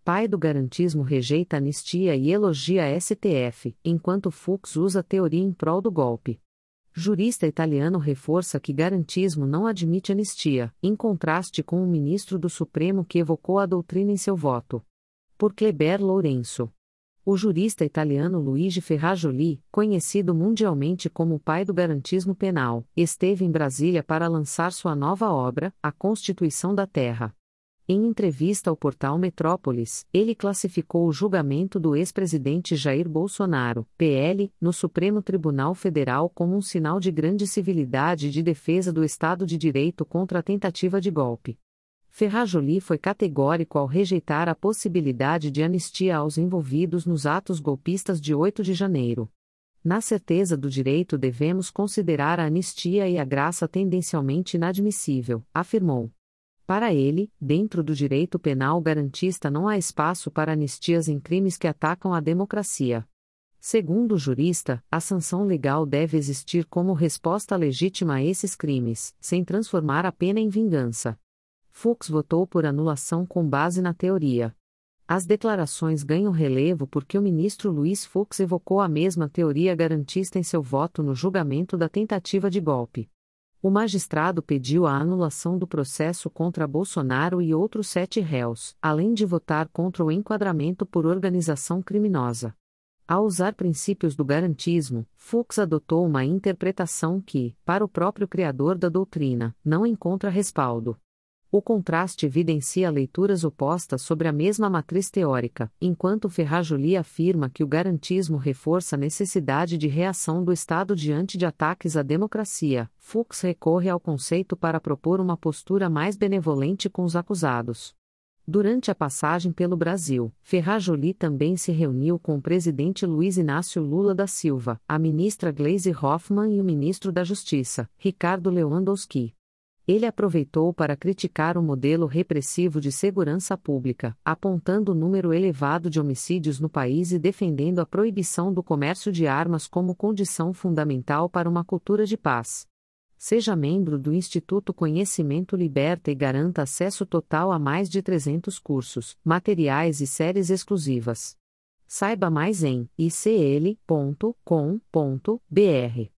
Pai do garantismo rejeita anistia e elogia a STF, enquanto Fux usa teoria em prol do golpe. Jurista italiano reforça que garantismo não admite anistia, em contraste com o ministro do Supremo que evocou a doutrina em seu voto. Por Kleber Lourenço. O jurista italiano Luigi Ferrajoli, conhecido mundialmente como o pai do garantismo penal, esteve em Brasília para lançar sua nova obra, A Constituição da Terra. Em entrevista ao portal Metrópolis, ele classificou o julgamento do ex-presidente Jair Bolsonaro, PL, no Supremo Tribunal Federal como um sinal de grande civilidade e de defesa do Estado de Direito contra a tentativa de golpe. Ferrajoli foi categórico ao rejeitar a possibilidade de anistia aos envolvidos nos atos golpistas de 8 de janeiro. Na certeza do direito devemos considerar a anistia e a graça tendencialmente inadmissível, afirmou. Para ele, dentro do direito penal garantista não há espaço para anistias em crimes que atacam a democracia. Segundo o jurista, a sanção legal deve existir como resposta legítima a esses crimes, sem transformar a pena em vingança. Fux votou por anulação com base na teoria. As declarações ganham relevo porque o ministro Luiz Fux evocou a mesma teoria garantista em seu voto no julgamento da tentativa de golpe. O magistrado pediu a anulação do processo contra Bolsonaro e outros 7 réus, além de votar contra o enquadramento por organização criminosa. Ao usar princípios do garantismo, Fux adotou uma interpretação que, para o próprio criador da doutrina, não encontra respaldo. O contraste evidencia leituras opostas sobre a mesma matriz teórica, enquanto Ferrajoli afirma que o garantismo reforça a necessidade de reação do Estado diante de ataques à democracia. Fux recorre ao conceito para propor uma postura mais benevolente com os acusados. Durante a passagem pelo Brasil, Ferrajoli também se reuniu com o presidente Luiz Inácio Lula da Silva, a ministra Gleisi Hoffmann e o ministro da Justiça, Ricardo Lewandowski. Ele aproveitou para criticar o modelo repressivo de segurança pública, apontando o número elevado de homicídios no país e defendendo a proibição do comércio de armas como condição fundamental para uma cultura de paz. Seja membro do Instituto Conhecimento Liberta e garanta acesso total a mais de 300 cursos, materiais e séries exclusivas. Saiba mais em icl.com.br.